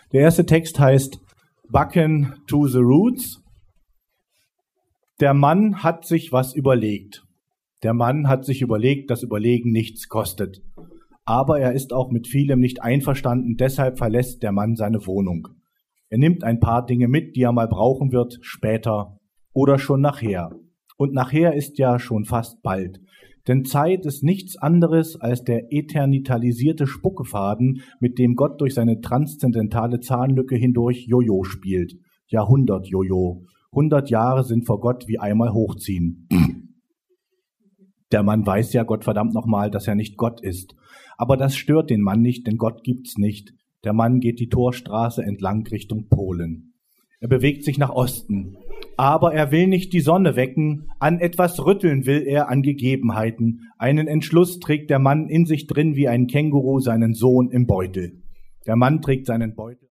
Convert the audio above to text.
Der erste Text heißt Backen to the Roots. Der Mann hat sich was überlegt. Der Mann hat sich überlegt, dass Überlegen nichts kostet. Aber er ist auch mit vielem nicht einverstanden, deshalb verlässt der Mann seine Wohnung. Er nimmt ein paar Dinge mit, die er mal brauchen wird, später oder schon nachher. Und nachher ist ja schon fast bald. Denn Zeit ist nichts anderes als der eternitalisierte Spuckefaden, mit dem Gott durch seine transzendentale Zahnlücke hindurch Jojo spielt. Jahrhundert-Jojo. 100 Jahre sind vor Gott wie einmal hochziehen. Der Mann weiß ja, Gottverdammt nochmal, dass er nicht Gott ist. Aber das stört den Mann nicht, denn Gott gibt's nicht. Der Mann geht die Torstraße entlang Richtung Polen. Er bewegt sich nach Osten. Aber er will nicht die Sonne wecken, an etwas rütteln will er, an Gegebenheiten. Einen Entschluss trägt der Mann in sich drin wie ein Känguru seinen Sohn im Beutel. Der Mann trägt seinen Beutel.